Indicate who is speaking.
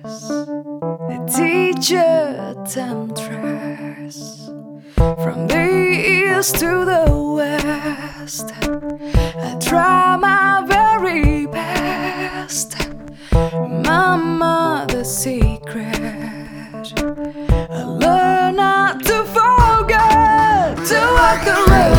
Speaker 1: a teacher temptress. From the east to the west, I try my very best. My mother's secret, I learn not to forget to walk the road.